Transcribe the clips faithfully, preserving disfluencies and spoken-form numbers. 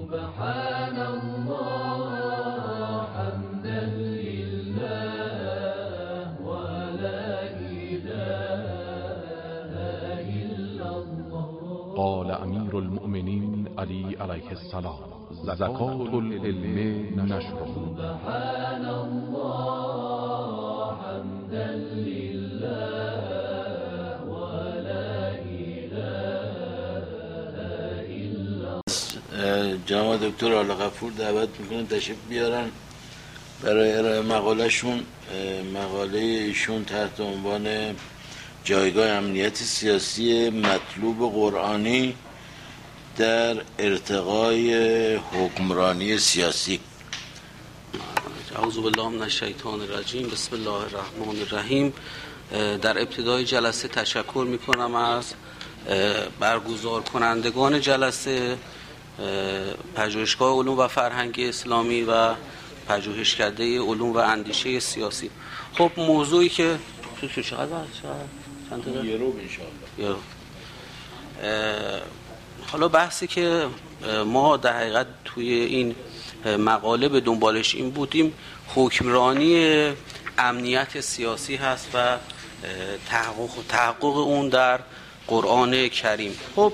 سبحان الله حمدا لله ولا إله إلا الله. قال امیر المؤمنین علی علیه السلام: زکات العلم نشر. سبحان الله حمدا لله ولا إله إلا الله. جناب دکتر آل غفور دعوت میکنن تشریف بیارن برای ارائه مقاله شون. مقاله ایشون تحت عنوان جایگاه امنیت سیاسی مطلوب قرآنی در ارتقای حکمرانی سیاسی. اعوذ بالله من الشیطان الرجیم. بسم الله الرحمن الرحیم. در ابتدای جلسه تشکر میکنم از برگزار کنندگان جلسه، پژوهشگاه علوم و فرهنگ اسلامی و پژوهشکده علوم و اندیشه سیاسی. خب موضوعی که تو تو چقدر وقت چند تا یه رو انشاءالله. حالا بحثی که ما در حقیقت توی این مقاله به دنبالش این بودیم حکمرانی امنیت سیاسی هست و تحقق تحقق اون در قرآن کریم. خب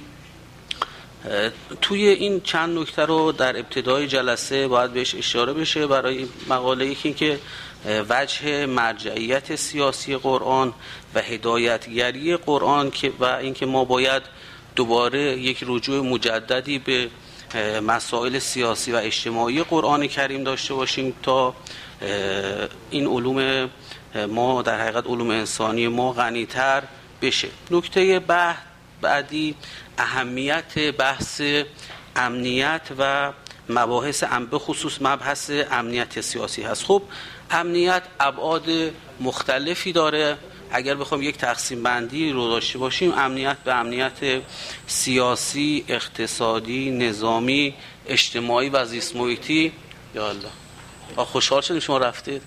توی این چند نکته رو در ابتدای جلسه باید بهش اشاره بشه برای مقاله. یکی که وجه مرجعیت سیاسی قرآن و هدایتگری قرآن که و اینکه ما باید دوباره یک رجوع مجددی به مسائل سیاسی و اجتماعی قرآن کریم داشته باشیم تا این علوم ما در حقیقت علوم انسانی ما غنی‌تر بشه. نکته بعد بعدی اهمیت بحث امنیت و مباحث به خصوص مبحث امنیت سیاسی هست. خب امنیت ابعاد مختلفی داره. اگر بخوام یک تقسیم بندی رو داشته باشیم، امنیت به امنیت سیاسی، اقتصادی، نظامی، اجتماعی و زیست محیطی. یا الله خوشحال شدیم شما رفتید.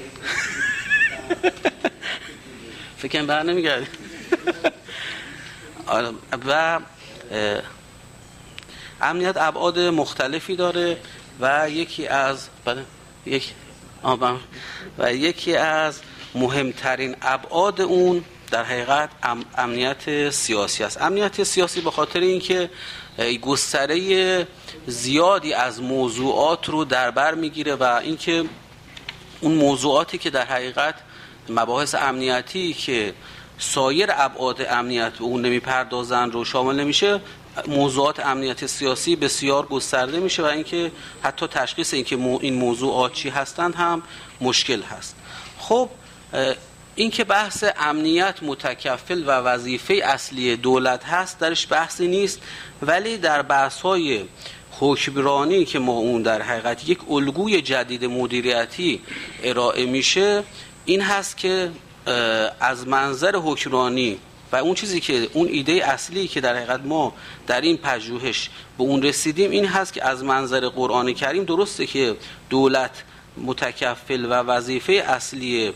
فکر کنم بر نمیگردید. و امنیت ابعاد مختلفی داره و یکی از یک و یکی از مهمترین ابعاد اون در حقیقت امنیت سیاسی است. امنیت سیاسی به خاطر اینکه گستره زیادی از موضوعات رو در بر میگیره و اینکه اون موضوعاتی که در حقیقت مباحث امنیتی که سایر ابعاد امنیت به اون نمیپردازن رو شامل نمیشه، موضوعات امنیت سیاسی بسیار گسترده میشه و اینکه حتی تشخیص اینکه این موضوعات چی هستند هم مشکل هست. خب این که بحث امنیت متکفل و وظیفه اصلی دولت هست درش بحثی نیست، ولی در بحث‌های حکمرانی که ما اون در حقیقت یک الگوی جدید مدیریتی ارائه میشه این هست که از منظر حکمرانی و اون چیزی که اون ایده اصلی که در حقیقت ما در این پژوهش به اون رسیدیم این هست که از منظر قرآن کریم درسته که دولت متکفل و وظیفه اصلی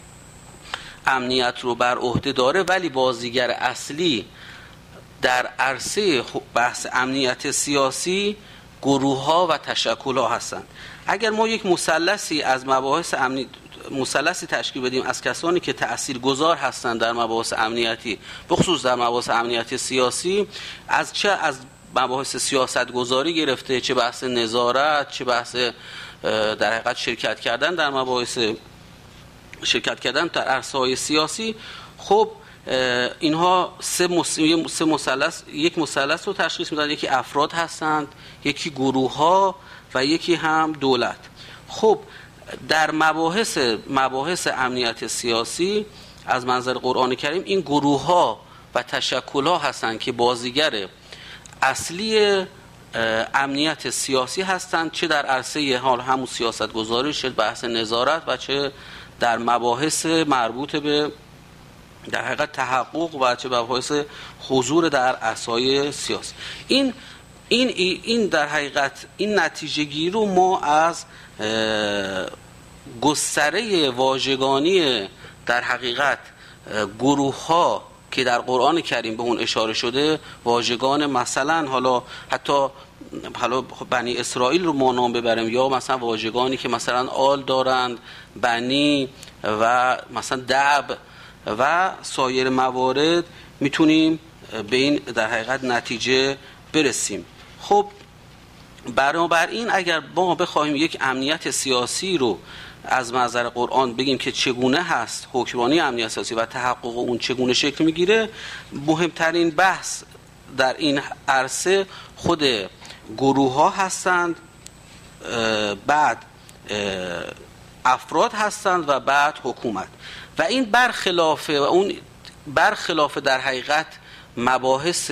امنیت رو بر عهده داره، ولی بازیگر اصلی در عرصه بحث امنیت سیاسی گروه‌ها و تشکل‌ها هستند. اگر ما یک مثلثی از مباحث امنیت مثلثی تشکیل بدیم از کسانی که تاثیرگذار هستند در مباحث امنیتی، بخصوص در مباحث امنیت سیاسی، از چه از مباحث سیاست گذاری گرفته، چه بحث نظارت، چه بحث در حقیقت شرکت کردن در مباحث شرکت کردن در عرصه‌های سیاسی، خب اینها سه سه مثلث یک مثلث رو تشخیص میدن. یکی افراد هستند، یکی گروه‌ها و یکی هم دولت. خب در مباحث مباحث امنیت سیاسی از منظر قرآن کریم این گروه‌ها و تشکل‌ها هستند که بازیگر اصلی امنیت سیاسی هستند، چه در عرصه حال همون سیاست گذاری، چه بحث نظارت و چه در مباحث مربوط به در حقیقت تحقق و چه مباحث حضور در عرصه‌های سیاسی. این این این در حقیقت این نتیجه گیری رو ما از گستره واژگانی در حقیقت گروه‌ها که در قرآن کریم به اون اشاره شده، واژگان مثلا حالا حتی حالا بنی اسرائیل رو ما نام ببریم یا مثلا واژگانی که مثلا آل دارند، بنی و مثلا دب و سایر موارد، میتونیم به این در حقیقت نتیجه برسیم. خب بنابراین اگر ما بخوایم یک امنیت سیاسی رو از منظر قرآن بگیم که چگونه هست حکمرانی امنیت سیاسی و تحقق اون چگونه شکل میگیره، مهمترین بحث در این عرصه خود گروه ها هستند، بعد افراد هستند و بعد حکومت. و این برخلاف و اون برخلاف در حقیقت مباحث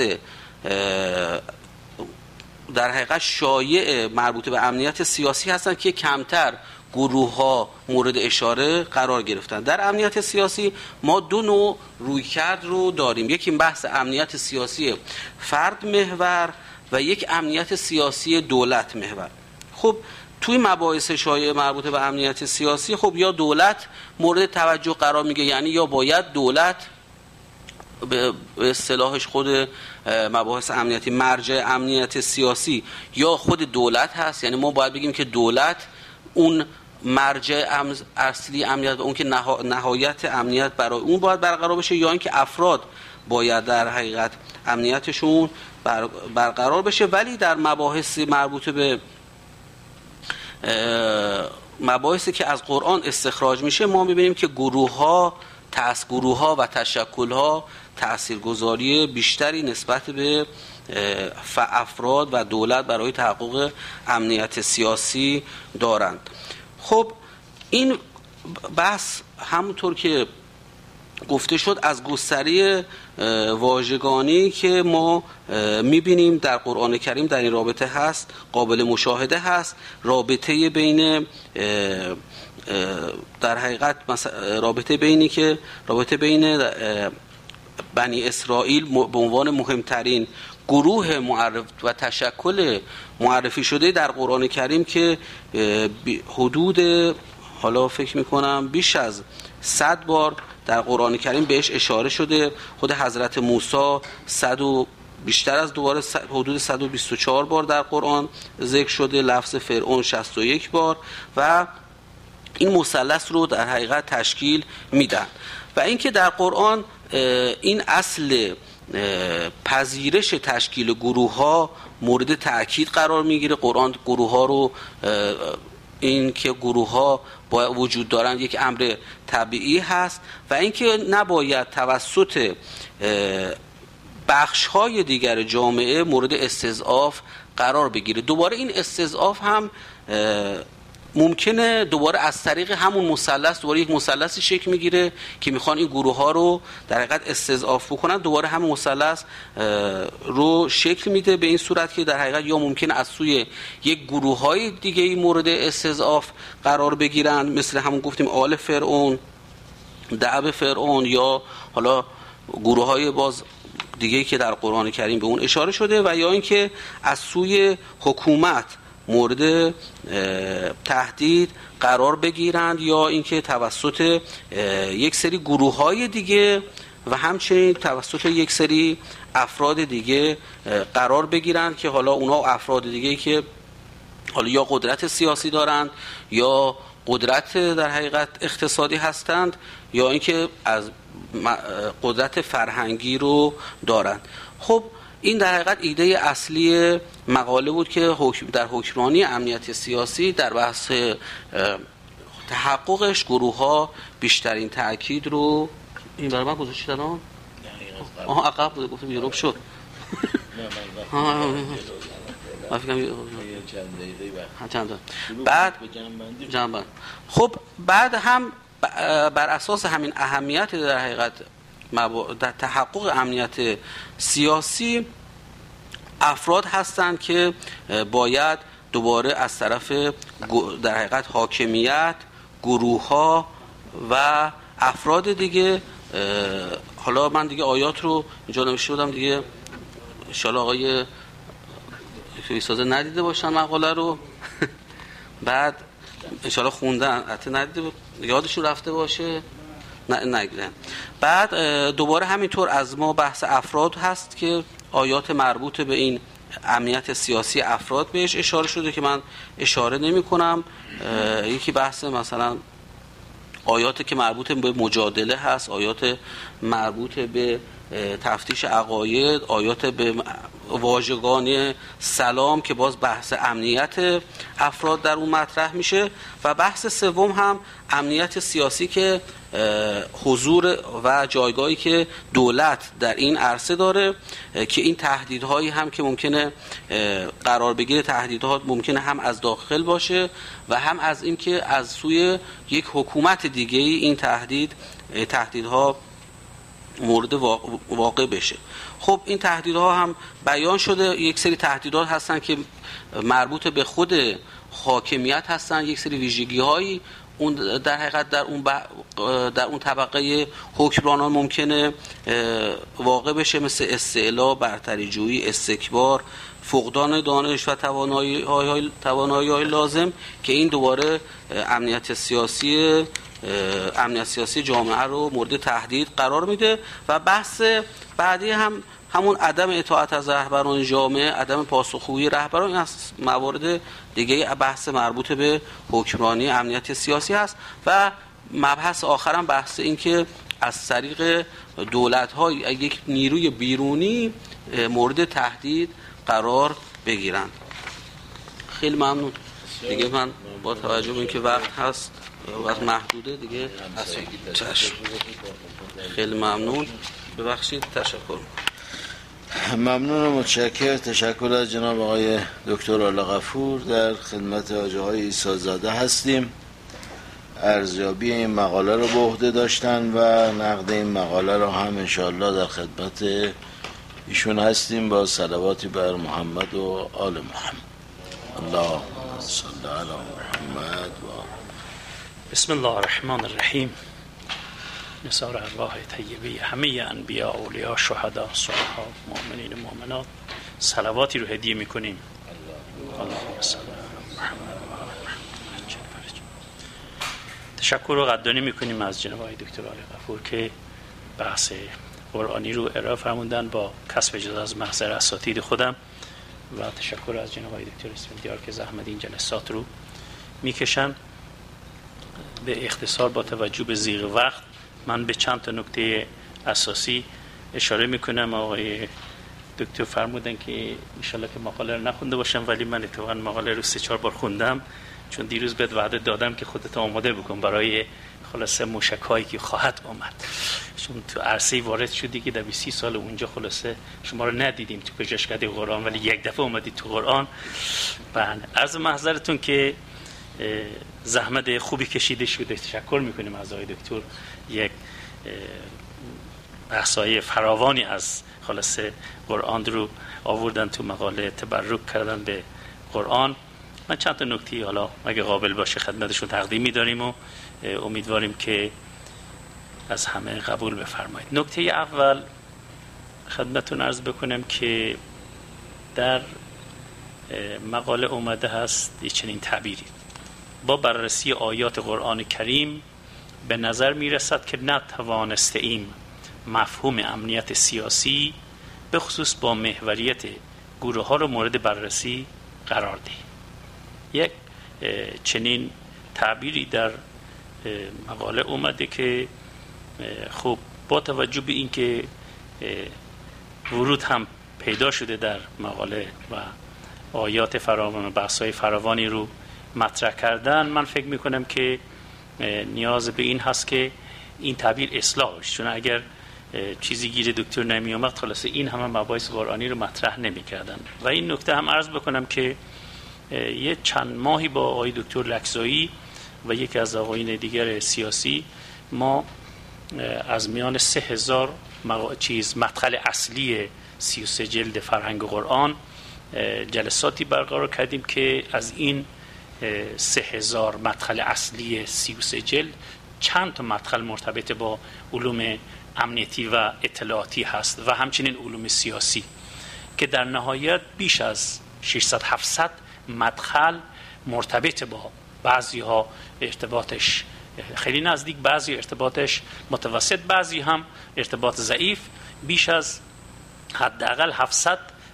در حقیقت شایع مربوط به امنیت سیاسی هستند که کمتر گروه ها مورد اشاره قرار گرفتن. در امنیت سیاسی ما دو نوع رویکرد رو داریم، یکی بحث امنیت سیاسی فرد محور و یک امنیت سیاسی دولت محور. خب توی مباحث شایع مربوط به امنیت سیاسی خب یا دولت مورد توجه قرار میگه، یعنی یا باید دولت به اصطلاحش خود مباحث امنیتی مرجع امنیت سیاسی یا خود دولت هست، یعنی ما باید بگیم که دولت اون مرجع اصلی امنیت و اون که نها... نهایت امنیت برای اون باید برقرار بشه، یا اینکه افراد باید در حقیقت امنیتشون بر... برقرار بشه. ولی در مباحث مربوط به مباحثی که از قرآن استخراج میشه ما میبینیم که گروه ها تأس گروه ها و تشکل ها تاثیرگذاری بیشتری نسبت به افراد و دولت برای تحقق امنیت سیاسی دارند. خب این بحث همونطور که گفته شد از گستری واژگانی که ما میبینیم در قرآن کریم در این رابطه هست قابل مشاهده هست. رابطه بین در حقیقت رابطه بینی که رابطه بین بنی اسرائیل به عنوان مهمترین گروه معرف و تشکل معرفی شده در قرآن کریم که حدود حالا فکر میکنم بیش از صد بار در قرآن کریم بهش اشاره شده. خود حضرت موسی صد و بیشتر از دوباره حدود صد و بیست و چهار بار در قرآن ذکر شده، لفظ فرعون شصت و یک بار و این مثلث رو در حقیقت تشکیل میدن. و اینکه در قرآن این اصل پذیرش تشکیل گروه ها مورد تأکید قرار میگیره. قرآن گروه ها رو این که گروه ها باید وجود دارند یک امر طبیعی هست و اینکه نباید توسط بخش های دیگر جامعه مورد استضعاف قرار بگیره. دوباره این استضعاف هم ممکنه دوباره از طریق همون مثلث دوباره یک مثلثی شکل میگیره که میخوان این گروه ها رو در حقیقت استضعاف بکنن، دوباره همون مثلث رو شکل میده به این صورت که در حقیقت یا ممکنه از سوی یک گروه های دیگه مورد استضعاف قرار بگیرن، مثل همون گفتیم آل فرعون، دعب فرعون، یا حالا گروه های باز دیگه که در قرآن کریم به اون اشاره شده، و یا اینکه از سوی حکومت مورد تهدید قرار بگیرند، یا اینکه توسط یک سری گروه‌های دیگه و همچنین توسط یک سری افراد دیگه قرار بگیرند که حالا اونا افراد دیگه که حالا یا قدرت سیاسی دارند یا قدرت در حقیقت اقتصادی هستند یا اینکه از قدرت فرهنگی رو دارند. خب این در حقیقت ایده اصلی مقاله بود که در حکمرانی امنیت سیاسی در بحث تحققش گروه ها بیشترین تأکید رو این برای من گذاشتی الان؟ آها عقب بوده گفتم یوروب شد. چند بعد جنبند. خب بعد هم بر اساس همین اهمیت در حقیقت در تحقق امنیت سیاسی افراد هستند که باید دوباره از طرف در حقیقت حاکمیت، گروه ها و افراد دیگه، حالا من دیگه آیات رو اینجا نوشته بودم دیگه ان شاءالله آقای فیسازه ندیده باشن مقاله رو بعد ان شاءالله خوندن حتی ندیده یادشون رفته باشه نگیرن. بعد دوباره همینطور از ما بحث افراد هست که آیات مربوط به این امنیت سیاسی افراد بهش اشاره شده که من اشاره نمی کنم. یکی بحث مثلا آیاتی که مربوط به مجادله هست، آیات مربوط به تفتیش عقاید، آیات به واژگان سلام که باز بحث امنیت افراد در اون مطرح میشه، و بحث سوم هم امنیت سیاسی که حضور و جایگاهی که دولت در این عرصه داره، که این تهدیدهایی هم که ممکنه قرار بگیره، تهدیدها ممکنه هم از داخل باشه و هم از این که از سوی یک حکومت دیگه این تهدید تهدیدها مورد واقع بشه. خب این تهدیدها هم بیان شده. یک سری تهدیدات هستن که مربوط به خود حاکمیت هستن، یک سری ویژگی‌هایی اون در حقیقت در اون در اون طبقه حکمرانان ممکنه واقع بشه، مثل استعلا، برتری جویی، استکبار، فقدان دانش و توانایی توانایی لازم، که این دوباره امنیت سیاسی امنیت سیاسی جامعه رو مورد تهدید قرار میده. و بحث بعدی هم همون عدم اطاعت از رهبران جامعه، عدم پاسخگویی رهبران، این از موارد دیگه بحث مربوط به حکمرانی امنیت سیاسی هست. و مبحث آخرم بحث این که از طریق دولت‌ها یک نیروی بیرونی مورد تهدید قرار بگیرند. خیلی ممنون. دیگه من با توجه به اینکه وقت هست وقت محدوده دیگه چشم. خیلی ممنون. ببخشید. تشکر. ممنون و متشکر. تشکر از جناب آقای دکتر آل غفور. در خدمت حاجی های عیسی زاده هستیم. ارزیابی این مقاله رو به عهده داشتن و نقد این مقاله رو هم انشاءالله در خدمت ایشون هستیم با صلواتی بر محمد و آل محمد. اللهم صل علی محمد و بسم الله الرحمن الرحیم. نثار ارواح طیبه همه انبیاء، اولیاء، شهدا، صالحا، مؤمنین و مؤمنات صلواتی رو هدیه میکنیم. اللهم صل علی محمد و آل محمد. تشکر و قدردانی میکنیم از جناب آقای دکتر آل غفور که بحث قرآنی رو ارائه فرمودن با کسب اجازه از محضر اساتید خودم، و تشکر از جناب آقای دکتر اسفندیار که زحمت این جلسات رو میکشن. به اختصار با توجه به ضیق وقت من به چند تا نکته اساسی اشاره میکنم. آقای دکتر فرمودن که انشالله که مقاله رو نخونده باشم، ولی من اتفاقا مقاله رو سه چهار بار خوندم، چون دیروز بهت وعده دادم که خودت آماده بکن برای خلاصه موشکایی که خواهد آمد، چون تو عرصه وارد شدی که در بیست سال اونجا خلاصه شما رو ندیدیم تو پژوهشکده قرآن، ولی یک دفعه اومدی تو قرآن. بله، عرض محضرتون که زحمت خوبی کشیده شده. تشکر میکنیم از آقای دکتر. یک بحثای فراوانی از خلاصه قرآن رو آوردن تو مقاله، تبرک کردن به قرآن. من چند تا نکته حالا اگه قابل باشه خدمتشون تقدیم می‌داریم و امیدواریم که از همه قبول بفرمایید. نکته اول خدمتتون عرض بکنم که در مقاله اومده هست یه چنین تعبیری: با بررسی آیات قرآن کریم به نظر می رسد که نتوانسته ایم مفهوم امنیت سیاسی به خصوص با محوریت گروه ها رو مورد بررسی قرار دهیم. یک چنین تعبیری در مقاله اومده که خب با توجه به این که ورود هم پیدا شده در مقاله و آیات فراوان و بحث‌های فراوانی رو مطرح کردن، من فکر میکنم که نیاز به این هست که این تعبیر اصلاح بشه، چون اگر چیزی گیر دکتر نمی اومد خلاصه این همه مباحث قرآنی رو مطرح نمی کردن. و این نکته هم عرض بکنم که یه چند ماهی با آقای دکتر لکزایی و یکی از آقایان دیگر سیاسی ما از میان سه هزار چیز مدخل اصلی سی و سه جلد فرهنگ قرآن جلساتی برقرار کردیم که از این سه هزار مدخل اصلی سی و سه جلد چند تا مدخل مرتبط با علوم امنیتی و اطلاعاتی هست و همچنین علوم سیاسی که در نهایت بیش از ششصد هفتصد مدخل مرتبط با بعضی ها ارتباطش خیلی نزدیک، بعضی ارتباطش متوسط، بعضی هم ارتباط ضعیف. بیش از حداقل هفتصد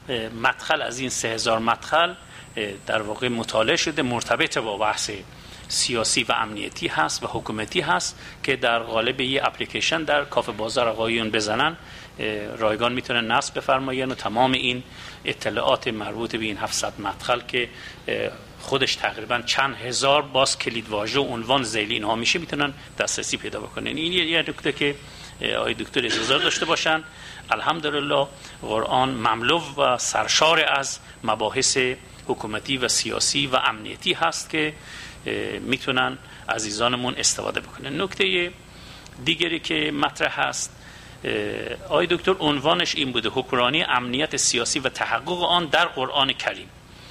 مدخل از این سه هزار مدخل در واقع مطالعه شده، مرتبط با بحث سیاسی و امنیتی هست و حکومتی هست که در قالب یه اپلیکیشن در کافه بازار آقایون بزنن رایگان میتونن نصب بفرماین و تمام این اطلاعات مربوط به این هفتصد مدخل که خودش تقریبا چند هزار باز کلید واژه و عنوان ذیلی اینها میشه میتونن دسترسی پیدا بکنن. این یه نکته که آقای دکتر اجازه داشته باشن. الحمدلله قرآن مملو و سرشار از مباحث حکومتی و سیاسی و امنیتی هست که میتونن عزیزانمون استفاده بکنن. نکته دیگری که مطرح هست آقای دکتر عنوانش این بوده: حکمرانی امنیت سیاسی و تحقق آن در قرآن کریم.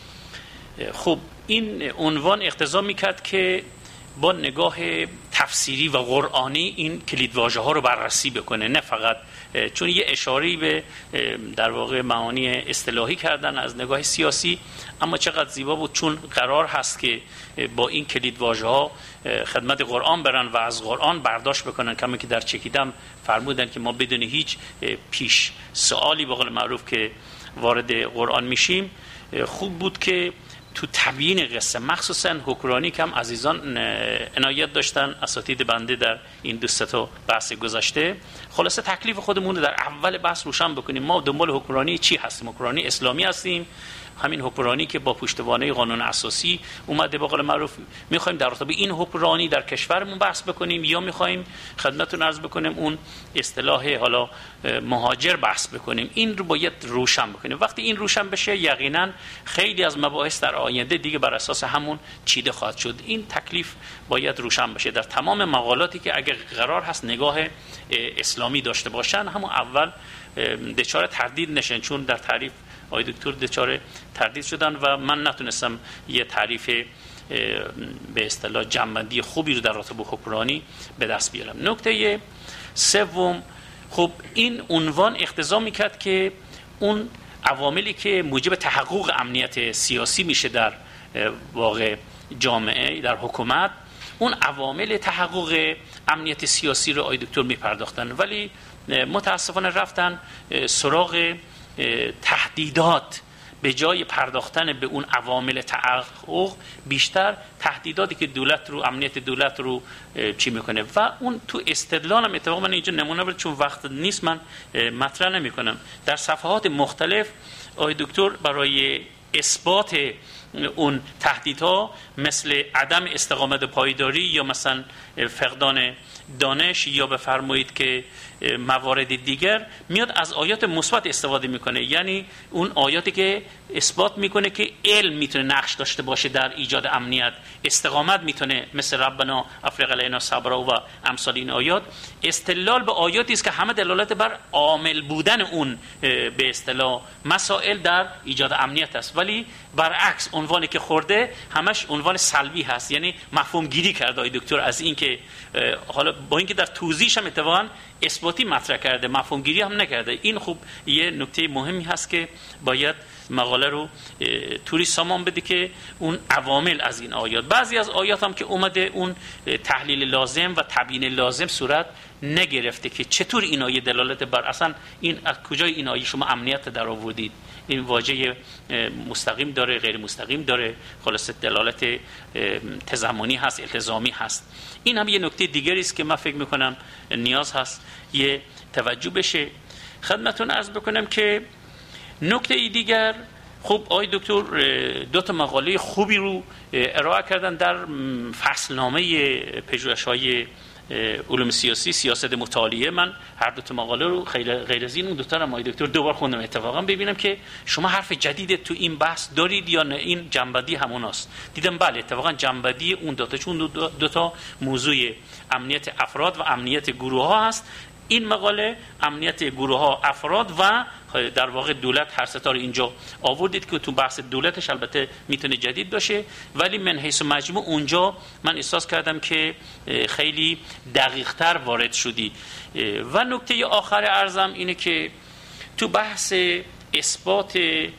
خب این عنوان اقتضا میکرد که با نگاه تفسیری و قرآنی این کلیدواژه ها رو بررسی بکنه، نه فقط چون یه اشاره‌ای به در واقع معانی اصطلاحی کردن از نگاه سیاسی، اما چقدر زیبا بود چون قرار هست که با این کلیدواژه ها خدمت قرآن برن و از قرآن برداشت بکنن. کمی که در چکیدم فرمودن که ما بدون هیچ پیش سوالی به قول معروف که وارد قرآن میشیم. خوب بود که تو تبیین قصه مخصوصا حکمرانی کم عزیزان عنایت داشتن، اساتید بنده در این دو سه تا بحث گذشته. خلاصه تکلیف خودمون رو در اول بحث روشن بکنیم. ما دنبال حکمرانی چی هستیم؟ حکمرانی اسلامی هستیم، همین حکمرانی که با پشتوانه قانون اساسی اومده به قول معروف میخوایم در رابطه این حکمرانی در کشورمون بحث بکنیم، یا میخوایم خدمتتون عرض بکنیم اون اصطلاح حالا مهاجر بحث بکنیم؟ این رو باید روشن بکنیم. وقتی این روشن بشه یقینا خیلی از مباحث در آینده دیگه بر اساس همون چیده خواهد شد. این تکلیف باید روشن بشه در تمام مقالاتی که اگر قرار هست نگاه اسلامی داشته باشن، همون اول دچار تردید نشن، چون در تعریف آقای دکتر دچار تردید شدن و من نتونستم یه تعریف به اصطلاح جمع‌بندی خوبی رو در رابطه با حکمرانی به دست بیارم. نکته سوم، خب این عنوان اقتضا میکرد که اون عواملی که موجب تحقق امنیت سیاسی میشه در واقع جامعه، در حکومت، اون عوامل تحقق امنیت سیاسی رو آقای دکتر میپرداختن، ولی متاسفانه رفتن سراغ تهدیدات به جای پرداختن به اون عوامل تحقق، بیشتر تهدیداتی که دولت رو، امنیت دولت رو چی میکنه. و اون تو استدلالم اتفاقا من اینجا نمونه برد چون وقت نیست من مطرح نمی کنم. در صفحات مختلف آقای دکتر برای اثبات اون تهدیدها مثل عدم استقامت پایداری یا مثلا فقدان دانش یا بفرمایید که موارد دیگر میاد از آیات مثبت استفاده میکنه، یعنی اون آیاتی که اثبات میکنه که علم میتونه نقش داشته باشه در ایجاد امنیت، استقامت میتونه مثل ربنا افرغ علینا صبرا و امثال این آیات. استدلال به آیاتی است که همه دلالت بر عامل بودن اون به اصطلاح مسائل در ایجاد امنیت است، ولی برعکس عنوانی که خورده همش عنوان سلبی هست، یعنی مفهوم گیری کرده آقای دکتر از این که حالا با اینکه در توضیحش هم اتفاقاً اثباتی مطرح کرده، مفهوم گیری هم نکرده. این خوب یه نکته مهمی هست که باید مقاله رو طوری سامان بده که اون عوامل از این آیات، بعضی از آیات هم که اومده اون تحلیل لازم و تبیین لازم صورت نگرفته که چطور این آیه دلالت بر اصلا این از کجای این آیه شما امنیت در آوردید، این واژه مستقیم داره، غیر مستقیم داره، خلاصه دلالت تضمنی هست، التزامی هست. این هم یه نکته دیگری است که من فکر میکنم نیاز هست یه توجه بشه. خدمتتون عرض بکنم که نکته دیگر، خب آقای دکتر دو تا مقاله خوبی رو ارائه کردن در فصلنامه پژوهش‌های علوم سیاسی، سیاست مطالعه. من هر دو تا مقاله رو غیر غیر از این اون دو تا رو آقای دکتر دوبار خوندم اتفاقا ببینم که شما حرف جدید تو این بحث دارید یا نه، این جنبندی هموناست. دیدم بله اتفاقا جنبندی اون دو تا، چون دو, دو تا موضوع امنیت افراد و امنیت گروه ها هست. این مقاله امنیت گروه ها، افراد و در واقع دولت، هر ستا رو اینجا آوردید که تو بحث دولتش البته میتونه جدید باشه، ولی من حیث مجموع اونجا من احساس کردم که خیلی دقیق تر وارد شدی. و نکته آخر عرضم اینه که تو بحث اثبات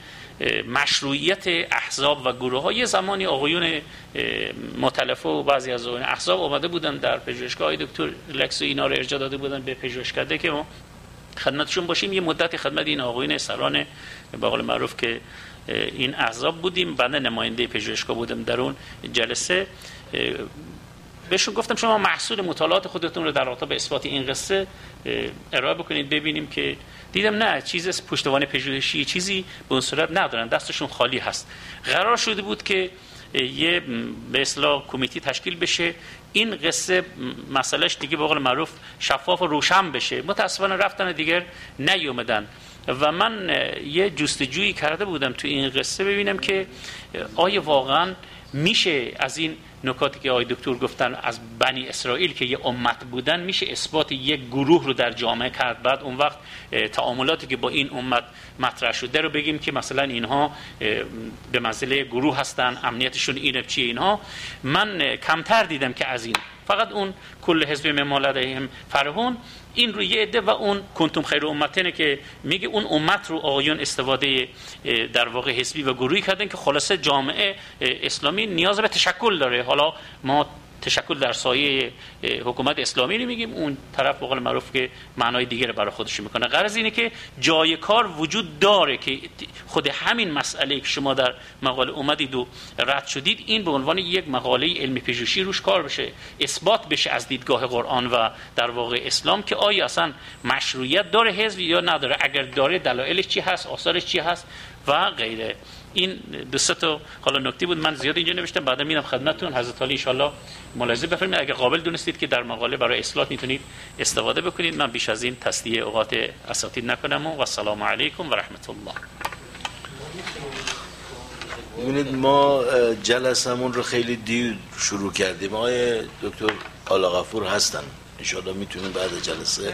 مشروعیت احزاب و گروه ها، یه زمانی آقایون مؤتلفه و بعضی از آقایون احزاب اومده بودن در پژوهشگاه دکتر لکس و اینا رو ارجاع داده بودن به پژوهشکده که ما خدمتشون باشیم. یه مدت خدمت این آقایون سران به قول معروف که این احزاب بودیم، بنده نماینده پژوهشگاه بودم در اون جلسه، بهشون گفتم شما محصول مطالعات خودتون رو در رابطه به اثبات این قصه ارائه بکنید ببینیم، که دیدم نه، چیزی از پشتوانه پژوهشی چیزی به اون صورت ندارن، دستشون خالی هست. قرار شده بود که یه به اصطلاح کمیته تشکیل بشه این قصه مسئلهش دیگه به قول معروف شفاف و روشن بشه. متاسفانه رفتن دیگر نیومدن و من یه جستجویی کرده بودم تو این قصه ببینم که آیا واقعا میشه از این نکاتی که آقای دکتر گفتن از بنی اسرائیل که یه امت بودن میشه اثبات یک گروه رو در جامعه کرد، بعد اون وقت تعاملاتی که با این امت مطرح شده رو بگیم که مثلا اینها به منزله گروه هستن، امنیتشون اینه چیه اینها. من کمتر دیدم که از این، فقط اون کل حزب مما لدیهم فرحون این رو یه عده و اون کنتم خیر امتینه که میگه اون امت رو آقایون استفاده در واقع حزبی و گروهی کردن که خلاصه جامعه اسلامی نیاز به تشکل داره. حالا ما تشکل در سایه حکومت اسلامی نمیگیم، اون طرف به قول معروف که معنای دیگه رو برای خودش میکنه. غرض اینه که جای کار وجود داره که خود همین مسئله که شما در مقاله اومدید و رد شدید، این به عنوان یک مقاله علمی پژوهشی روش کار بشه، اثبات بشه از دیدگاه قرآن و در واقع اسلام که آیا اصلا مشروعیت داره حزب یا نداره، اگر داره دلایلش چی هست، آثارش چی هست و غیره. این دو سه تا حالا نکته بود، من زیاد اینجا نوشتم، بعدا میدم خدمتتون. حضرت علی ان شاء الله ملاحظه بفرمایید، اگه قابل دونستید که در مقاله برای اصلاح میتونید استفاده بکنید. من بیش از این تصدیه اوقات اساتید نکنم و السلام علیکم و رحمت الله. ببینید ما جلسمون رو خیلی دیر شروع کردیم. آقای دکتر آلاغفور هستن، ان شاء الله میتونیم بعد جلسه.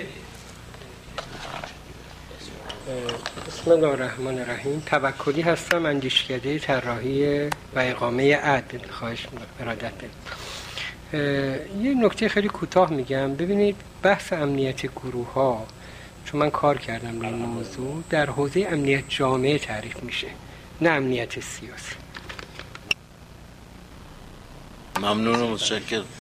بسم الله الرحمن الرحیم. توکلی هستم، اندیشکده طراحی و اقامه عدل. خواهش ارادته. یه نکته خیلی کوتاه میگم. ببینید بحث امنیت گروه ها، چون من کار کردم روی این موضوع، در حوزه امنیت جامعه تعریف میشه، نه امنیت سیاسی. ممنون و متشکرم.